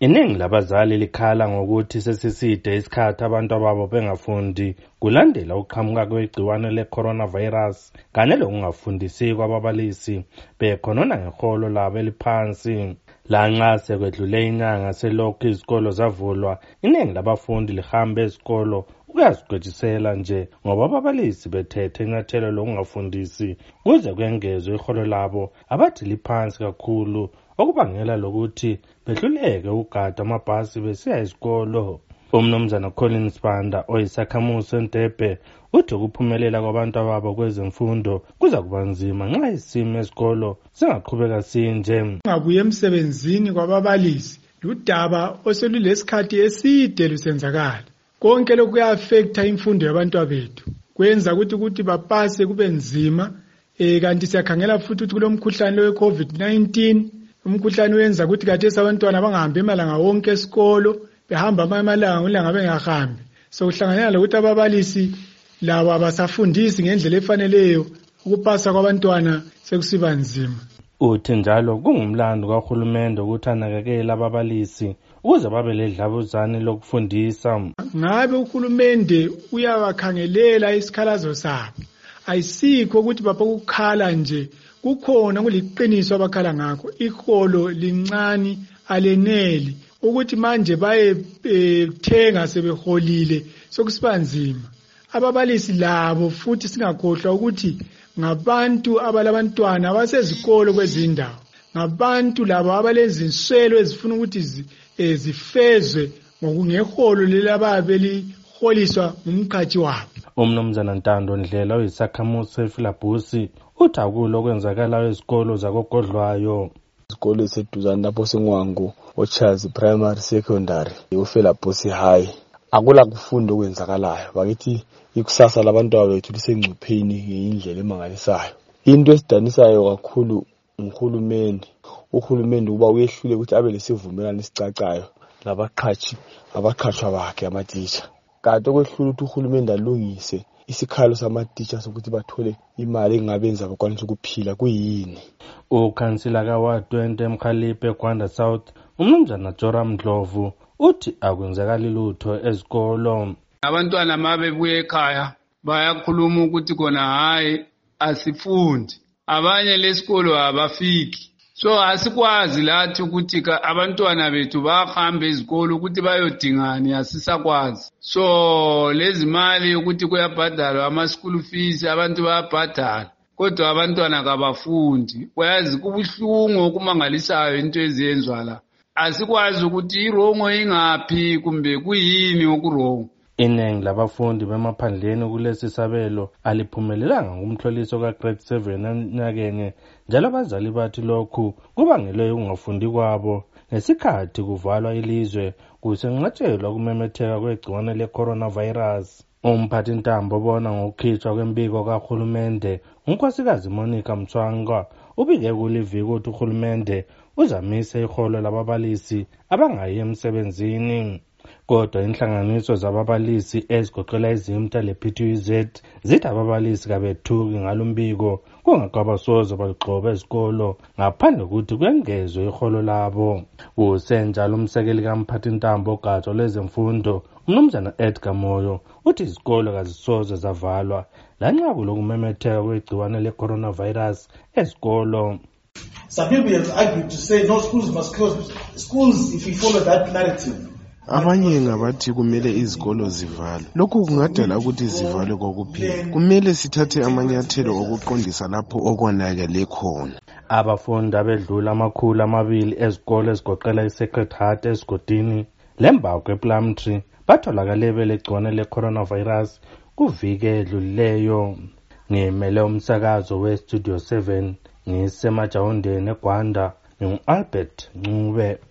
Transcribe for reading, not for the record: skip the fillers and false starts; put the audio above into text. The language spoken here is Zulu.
Iningi labazali likhala ngokuthi sesiside isikhathi abantu ababo bengafundi kulandela ukuqhamuka kwegciwane le-coronavirus kanye lokungafundisi kwababalisi bekhonona ngeholo labo eliphansi. Lanxa sekwedlule inyanga selokhu izikolo zavulwa, iningi labafundi lihambe ezikolo ukuyazigwejisela nje ngoba ababalisi bethethe inyathelo lokungafundisi kuze kwengezwe iholo labo abathi liphansi kakhulu, okubangela lokuthi behluleke ukugada amabhasi besiya esikolo. Umnumzana Collins Banda oyisakhamuzi eNtebhe uthi ukuphumelela kwabantu ababo kwezemfundo kuza kuba nzima nxa isimo esikolo singaqhubeka sinje. Ngabuye emsebenzini kwababalisi ludaba oselulesikhathi eside lusenzakala. Konke lokhu kuyaffecta imfundo yabantu bethu, kwenza ukuthi bapase kube nzima. Kanti siyakhangela futhi ukuthi kulomkhuhlane we-COVID-19, umkhuhlane wenza ukuthi khathesi abantwana bangahambi emalanga wonke esikolo, behamba amalanga ulanga bengahambi. So kuhlanganela lokuthi ababalisi labo abasafundisi ngendlela efaneleyo, ukupasa kwabantwana sekusiba nzima. Uthi njalo kungumlando kahulumende ukuthi anakekele ababalisi ukuze babe ledlabuzane lokufundisa. Ngabe uhulumende uyabakhangelela isikhalazo sabo, ayisikho ukuthi bapha ukukhala nje, kukhona kuliqiniso abakhala ngakho. Iholo lincane aleneli ukuthi manje baye thenga sebeholile sokusiba nzima. Ababalisi labo futhi singakhohlwa ukuthi ngabantu abalabantwana abasezikolo kwezindawo, ngabantu labo abalezinswelo ezifuna ukuthi zifezwe ngeholo lelababe liholiswa ngumkhathi wabo. Umnumzana Ntando Ndlela oyisakhamuzi eFilabusi uthi akulo okwenzakalayo ezikolo zakogodlwayo. Isikolo eseduzane lapho seNgwangu, Ochazi Primary Secondary, uFilabusi High, akula kufunda okwenzakalayo. Bakithi ikusasa labantwana bethu lisengcupheni ngindlela emangalisayo. Into esidanisayo kakhulu uhulumende uba uyehlule ukuthi abe lesivumelano esicacayo abaqhatshwa bakhe amatitsha. Kanti okwehlula ukuthi uhulumende alungise isikhalo samatitsha sokuthi bathole imali engabenza bakwanise ukuphila kuyini. Ukhansila kaWard 20 eMkhaliphe eGwanda South, umnumzana Joram Ndlovu uthi akwenzakali lutho ezikolo. Abantwana mabebuye ekhaya bayakhuluma ukuthi kona hayi asifundi, abanye lesikolo abafiki. So asikwazi lathi ukuthi abantwana bethu bahambe ezikolo ukuthi bayodingani, asisakwazi. So lezi mali ukuthi kuyabhadalwa ama-school fees abantu bayabhadala, kodwa abantwana kabafundi. Kwazi kubuhlungu okumangalisayo into eziyenzwa la. Asikwazi ukuthi irongo ingaphi kumbe kuyini okurongo. Iningi labafundi bemaphandleni kulesi sabelo aliphumelelanga ngumhloliso ka-Grade 7 enyakenye, njalo abazali bathi lokhu kubangelwe ukungafundi kwabo ngesikhathi kuvalwa ilizwe kusenqatshelwa ukumemetheka kwegciwane le-coronavirus. Umphathi ntambo obona ngokukhitshwa kwembiko kahulumende, uNkosikazi Monica Mtswangwa, ubike kuliviki ukuthi uhulumende uzamise iholo lababalisi abangayi emsebenzini. Kodwa inhlanganiso zababalisi ezigoqela izimta le-PTUZ zithi ababalisi kabethuki ngalombiko, kungakho abasoze bagxoba ezikolo ngaphandle ukuthi kwengezwe iholo labo. Kusenjalo umsekeli kamphathi ntambo ogatsha lwezemfundo, umnumzana Edgar Moyo, uthi izikolo kazisoze zavalwa lanxa kulokumemetheka kwegciwane le-coronavirus ezikolo. Some people have argued to say no, schools must close. Schools, if you follow that narrative, abanye ngabathi kumele izikolo zivalwe. Lokhu kungadala ukuthi zivalwe kokuphela. Kumele sithathe amanyathelo okuqondisa lapho okwanakele khona. Abafundi abedlula 200 ezikolo ezigoqela iSacred Heart esigodini leMbawu ePlumtree batholakale belegciwane le-coronavirus kuviki edlulileyo. Ngimele umsakazo weStudio 7 ngisemajawundeni eGwanda, ngingu-Albert Ncube.